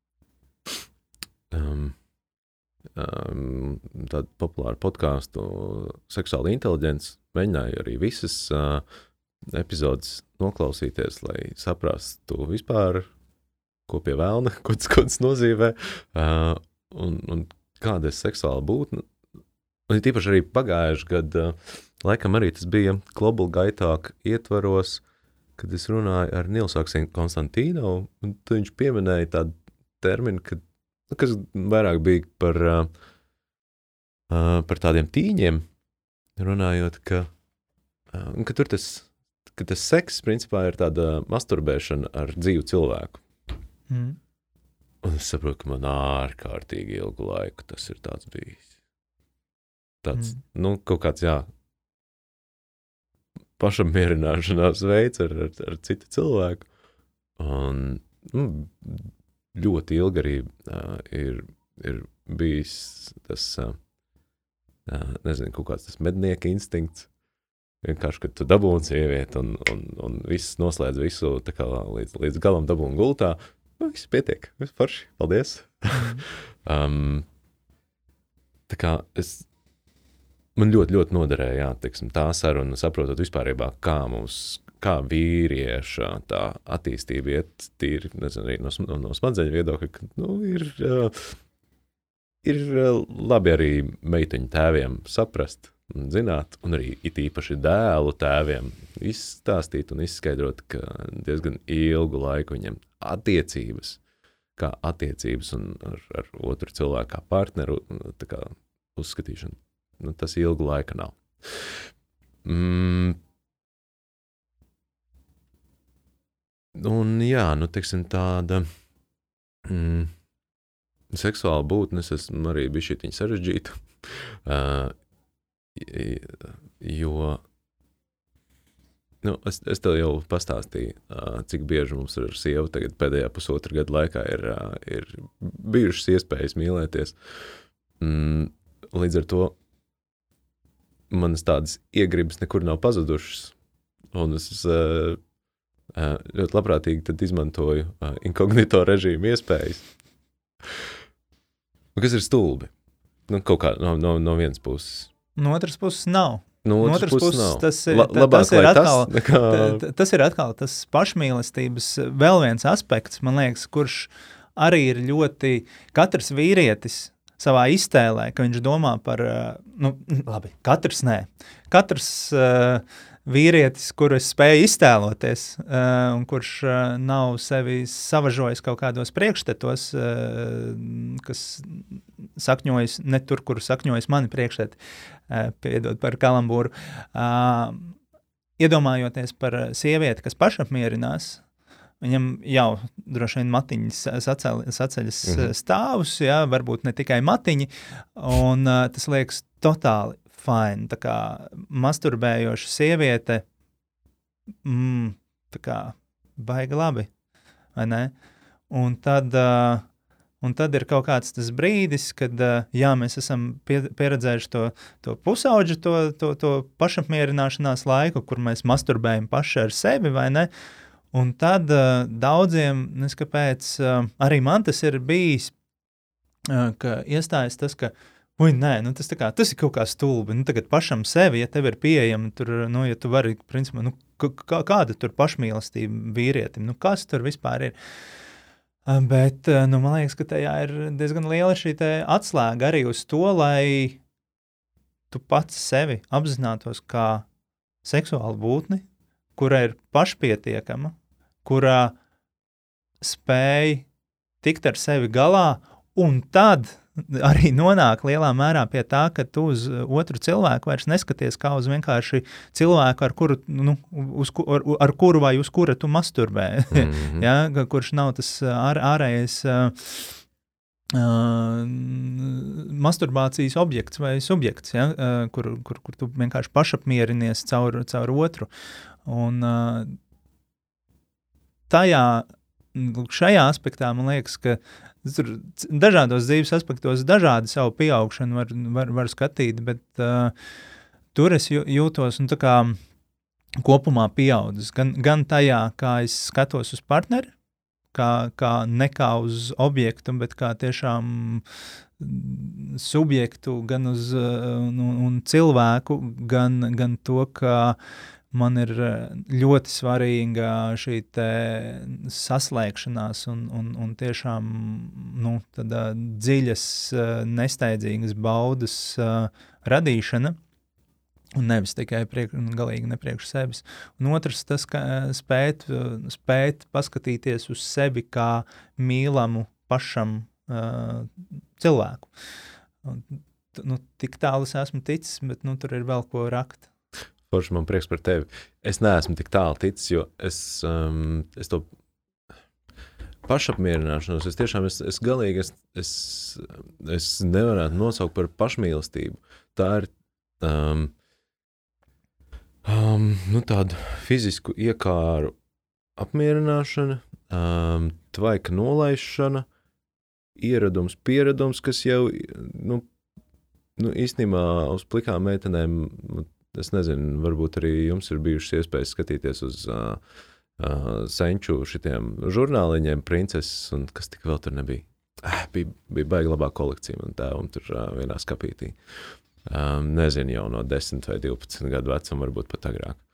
tādu populāru podcastu Seksuāla inteliģence. Mēģināju arī visas epizodes noklausīties, lai saprastu vispār, ko pie velna, ko tas nozīmē, un kāda ir seksuāla būtne. Un tīpaši arī pagājuši gadu, laikam arī tas bija Global Guy Talk ietvaros, kad es runāju ar Nilsu Konstantīnovu, un viņš pieminēja tādu terminu, kas vairāk bija par tādiem tīņiem, runājot, ka tur tas seks, principā, ir tāda masturbēšana ar dzīvu cilvēku. Un es saprotu, ka man ārkārtīgi ilgu laiku tas ir tāds bijis. Tāds, kaut kāds, pašapmierināšanās veids ar citu cilvēku. Un ļoti ilgi arī ir bijis tas, nezinu, kaut kāds tas mednieka instinkts, vienkārši, kad tu dabūni sievieti un viss noslēdz visu tā kā līdz galam dabūni gultā, viss pietiek, viss forši, paldies. Tā kā man ļoti, ļoti noderēja, teiksim, tā saruna, saprotot vispārībā, kā vīrieša tā attīstība iet tīri, nezinu, arī no smadzeņu viedokļa, ka, ir labi arī meiteņu tēviem saprast un zināt, un arī it īpaši dēlu tēviem izstāstīt un izskaidrot, ka diezgan ilgu laiku viņam attiecības un ar otru cilvēku kā partneru, tā kā uzskatīšana, tas ilgu laika nav. Un jā, teiksim tāda seksuāla būtnes esmu arī bišķietiņa sarežģīta, jo es tev jau pastāstīju, cik bieži mums ar sievu tagad pēdējā pusotra gada laikā ir bijušas iespējas mīlēties. Līdz ar to manas tādas iegribas nekur nav pazudušas, un es ļoti labprātīgi tad izmantoju inkognito režīmu iespējas. Kas ir stulbi? Kaut kā no vienas puses. No otras puses nav. No otras puses nav. Tas ir atkal tas pašmīlestības vēl viens aspekts, man liekas, kurš arī ir ļoti, katrs vīrietis savā iztēlē, ka viņš domā par, katrs vīrietis, kuru es spēju iztēloties, un kurš nav sevi savažojis kaut kādos priekšstetos, kas sakņojas ne tur, kur sakņojas mani priekšsteti, piedod par kalambūru, iedomājoties par sievieti, kas pašapmierinās, viņam jau droši vien matiņas saceļas stāvus, jā, varbūt ne tikai matiņi, un tas liekas totāli fine, tā kā masturbējoša sieviete, tā kā baigi labi, vai ne? Un tad ir kaut kāds tas brīdis, kad, jā, mēs esam pieredzējuši to pusauģu, to pašapmierināšanās laiku, kur mēs masturbējam paši ar sevi, vai ne? Un tad daudziem, neskapēc, arī man tas ir bijis, ka iestājas tas, ka tas ir kaut kā stulbi, tagad pašam sevi, ja tev ir pieejama, tur, ja tu vari, principā, kāda tur pašmīlestība vīrietim, kas tur vispār ir? Bet, man liekas, ka tajā ir diezgan liela šī te atslēga arī uz to, lai tu pats sevi apzinātos kā seksuālu būtni, kura ir pašpietiekama, kurā spēj tikt ar sevi galā, un tad arī nonāk lielā mērā pie tā, ka tu uz otru cilvēku vairs neskaties kā uz vienkārši cilvēku, ar kuru vai uz kura tu masturbē, ja? Kurš nav tas ārējais masturbācijas objekts vai subjekts, ja? kur tu vienkārši pašapmierinies caur otru. Un šajā aspektā man liekas, ka tur dažādos dzīves aspektos dažādi savu pieaugšanu var skatīt, bet tur es jūtos tā kā kopumā pieaudzis. Gan tajā, kā es skatos uz partneri, kā ne kā uz objektu, bet kā tiešām subjektu, gan uz un cilvēku, gan to, ka man ir ļoti svarīga šī te saslēgšanās un tiešām tāda dziļas, nesteidzīgas baudas radīšana, un nevis tikai galīgi nepriekš sevis. Un otrs tas, ka spēt paskatīties uz sevi kā mīlamu pašam cilvēku. Tik tālu es esmu ticis, bet tur ir vēl ko rakt. Forši, man prieks par tevi. Es neesmu tik tālu ticis, jo es to pašapmierināšanos, es galīgi nevarētu nosaukt par pašmīlestību. Tā ir tāda fizisku iekāru apmierināšana, tvaika nolaišana, pieredums, kas jau, īstenībā uz plikām meitenēm es nezinu, varbūt arī jums ir bijušas iespējas skatīties uz senču šitiem žurnāliņiem, princeses, un kas tik vēl tur nebija. Bija baigi labā kolekcija man tā, un tur vienā skapītī. Nezinu, jau no 10 vai 12 gadu vecuma, varbūt pat agrāk.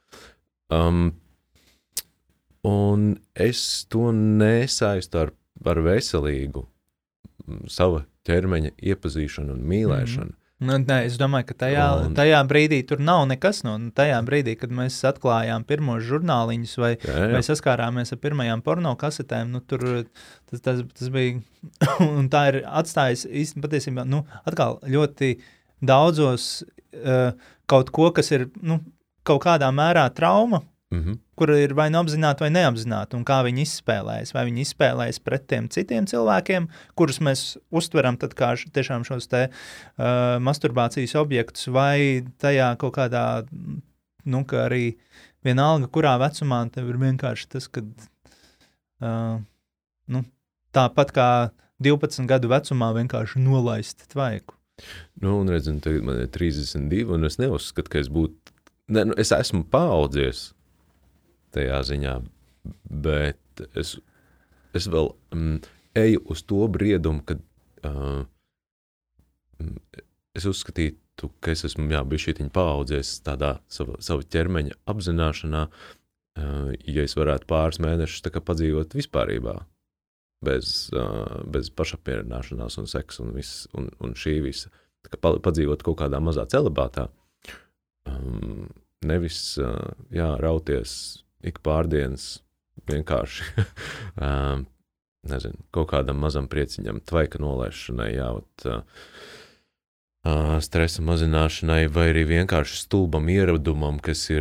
Un es to nesaistu ar veselīgu sava ķermeņa iepazīšanu un mīlēšanu. Nē, es domāju, ka tajā brīdī tur nav nekas no. Tajā brīdī, kad mēs atklājām pirmos žurnāliņus vai saskārāmies ar pirmajām porno kasetēm, tur tas bija, un tā ir atstājis īsti patiesībā, atkal ļoti daudzos kaut ko, kas ir, kaut kādā mērā trauma, kur ir vai apzināti vai neapzināti, un kā viņi izspēlējas. Vai viņi izspēlējas pret tiem citiem cilvēkiem, kurus mēs uztveram tad kā tiešām šos te masturbācijas objektus, vai tajā kaut kādā, ka arī vienalga, kurā vecumā tev ir vienkārši tas, kad tāpat kā 12 gadu vecumā vienkārši nolaist tvaiku. Un redzinu, tagad man ir 32, un es neuzskatu, ka es būtu, es esmu paaudzies tajā ziņā, bet es vēl eju uz to briedumu, kad es uzskatītu, ka es esmu, bišķītiņ paaudzies tādā savu ķermeņa apzināšanā, ja es varētu pāris mēnešus tā kā padzīvot vispārībā, bez pašapmierināšanās un seksa un šī visa, tā kā padzīvot kaut kādā mazā celibātā, nevis, rauties ik pārdienas vienkārši, nezinu, kaut kādam mazam prieciņam, tvaika nolaišanai, stresa mazināšanai, vai arī vienkārši stulbam ieradumam, kas ir,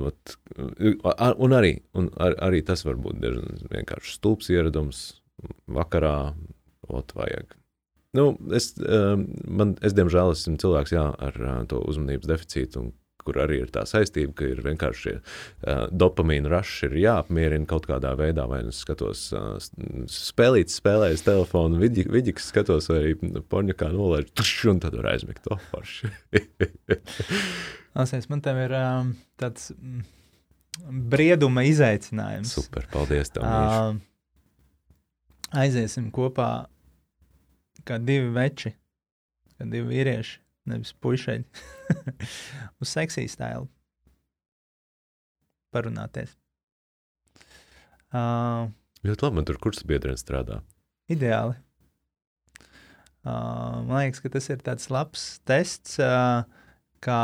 un arī tas var būt vienkārši stulbs ieradums vakarā, vajag. Es diemžēl esmu cilvēks, ar to uzmanības deficītu, un kur arī ir tā saistība, ka ir vienkārši dopamīna rašs ir jāapmierina kaut kādā veidā, vai es skatos spēlēju telefonu, vidikas skatos, vai arī porņakā nolaižu, un tad var aizmigt forši. Lasies, man tev ir tāds brieduma izaicinājums. Super, paldies tev, Mīša. Aiziesim kopā kā divi veči, kā divi vīrieši, nevis puišeļi, uz seksī stailu parunāties. Ļoti labi, man tur kursbiedrien strādā. Ideāli. Man liekas, ka tas ir tāds labs tests, kā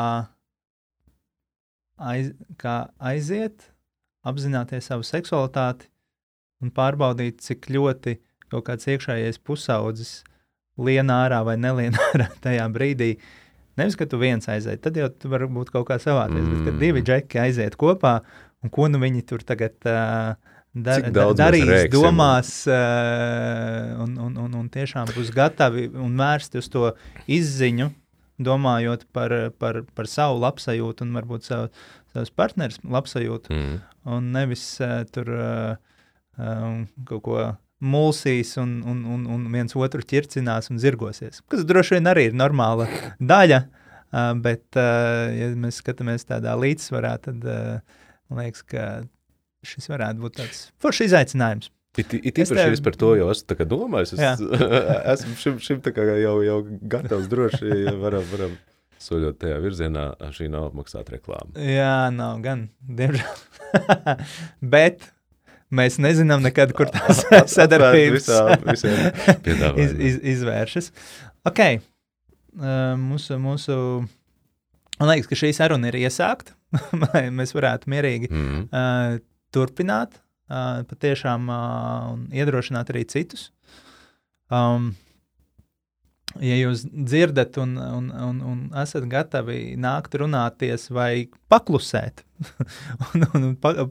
aiziet, apzināties savu seksualitāti un pārbaudīt, cik ļoti kaut kāds iekšējais pusaudzis lien ārā vai nelien ārā tajā brīdī. Nevis, ka tu viens aiziet, tad jau tu vari būt kaut kā savāties, bet kad divi džeki aiziet kopā, un ko viņi tur tagad darīs, domās, un tiešām būs gatavi un vērsti uz to izziņu, domājot par savu labsajūtu un varbūt savas partneris labsajūtu, un nevis tur kaut ko mulsīs un viens otru ķircinās un zirgosies, kas droši vien arī ir normāla daļa, bet, ja mēs skatāmies tādā līdzsvarā, tad man liekas, ka šis varētu būt tāds foršs izaicinājums. It īpaši es par to jau esmu tā kā domājis, esmu šim tā kā jau gatavs droši, ja varam soļot tajā virzienā, šī nav apmaksāta reklāma. Jā, nav gan, diemžēl. Bet mēs nezinām nekad, kur tās sadarbības izvēršas. Ok, mūsu, man liekas, ka šī saruna ir iesākta, lai mēs varētu mierīgi turpināt, patiešām un iedrošināt arī citus. Ja jūs dzirdat un esat gatavi nākt runāties vai paklusēt un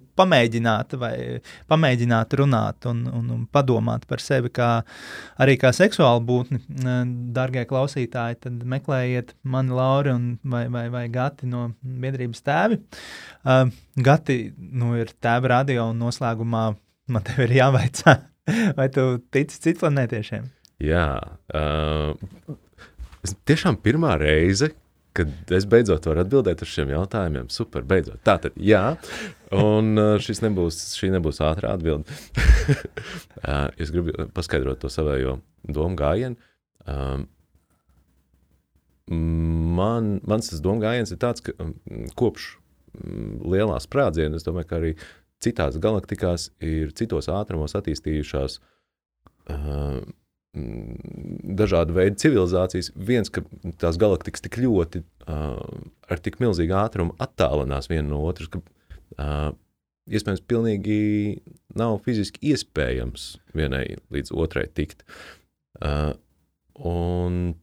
pamēģināt runāt un padomāt par sevi arī kā seksuālu būtni, dargie klausītāji, tad meklējiet mani Lauri vai Gati no biedrības tēvi. Gati, ir tēva radio un noslēgumā man tev ir jāvaicā, vai tu tici citplanētiešiem? Jā, tiešām pirmā reize, kad es beidzot varu atbildēt uz šiem jautājumiem. Super, beidzot. Tātad, jā, un šī nebūs ātrā atbilde. Es gribu paskaidrot to savējo domu gājienu. Mans tas domu gājiens ir tāds, ka kopš lielā sprādziena, es domāju, ka arī citās galaktikās ir citos ātrumos attīstījušās dažādu veidu civilizācijas. Viens, ka tās galaktikas tik ļoti ar tik milzīgu ātrumu attālinās viena no otras, ka iespējams pilnīgi nav fiziski iespējams vienai līdz otrai tikt. Un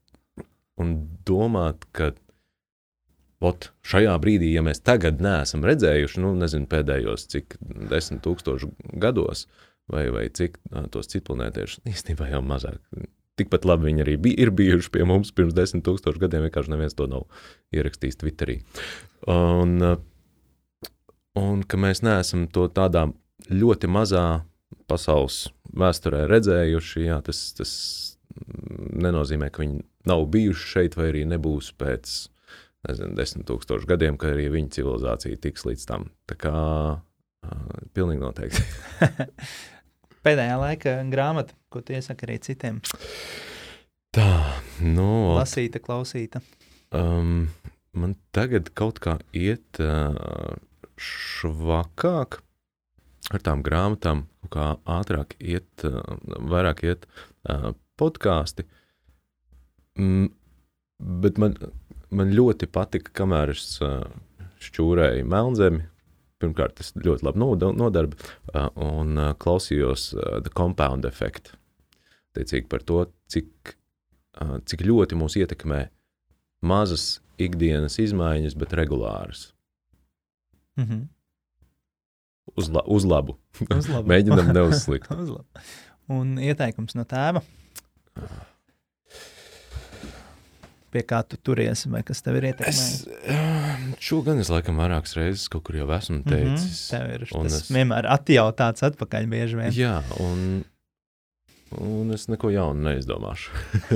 domāt, ka šajā brīdī, ja mēs tagad neesam redzējuši, nezinu, pēdējos cik 10 000 gados, vai cik tos citplanētiešus, īstenībā jau mazāk. Tikpat labi viņi arī ir bijuši pie mums pirms 10 000 gadiem, vienkārši neviens to nav ierakstījis Twitterī. Un ka mēs neesam to tādā ļoti mazā pasaules vēsturē redzējuši, jā, tas nenozīmē, ka viņi nav bijuši šeit, vai arī nebūs pēc, 10 000 gadiem, ka arī viņa civilizācija tiks līdz tam. Tā kā pilnīgi noteikti. Pēdējā laika grāmata, ko tu iesaki arī citiem? Tā, Lasīta, klausīta. Man tagad kaut kā iet švakāk ar tām grāmatām, kaut kā ātrāk iet, vairāk iet podkāsti. Bet man ļoti patika, kamēr es šķūrēju Melnzemi. Pirmkārt, tas ļoti labi nodarba un klausījos The Compound Effect. Teicīgi par to, cik ļoti mūs ietekmē mazas ikdienas izmaiņas, bet regulāras. Mhm. Uz labu. Mēģinam neuzslikt. Uz labu. Un ieteikums no tēva? Pie kā tu turies, vai kas tev ir ietekmējis? Šogan es laikam vairākas reizes kaut kur jau esmu teicis. Tev ir tas vienmēr atjautāts atpakaļ bieži vien. Jā, un es neko jaunu neizdomāšu.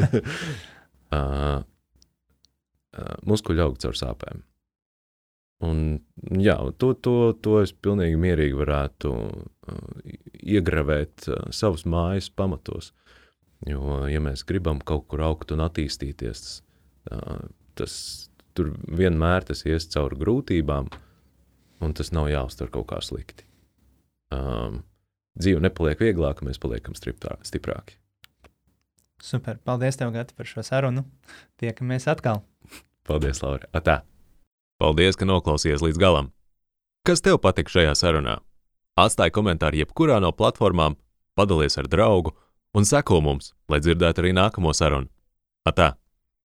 Muskuļi aug caur sāpēm. Un jā, to es pilnīgi mierīgi varētu iegravēt savus mājas pamatos. Jo, ja mēs gribam kaut kur augt un attīstīties, tur vienmēr tas ies cauri grūtībām, un tas nav jāuztver kaut kā slikti. Dzīve nepaliek vieglāka, mēs paliekam stiprāki. Super, paldies tev, Gati, par šo sarunu. Tiekamies atkal. Paldies, Laura. Atā. Paldies, ka noklausījies līdz galam. Kas tev patika šajā sarunā? Atstāj komentāru jebkurā no platformām, padalies ar draugu un seko mums, lai dzirdētu arī nākamo sarunu. Atā.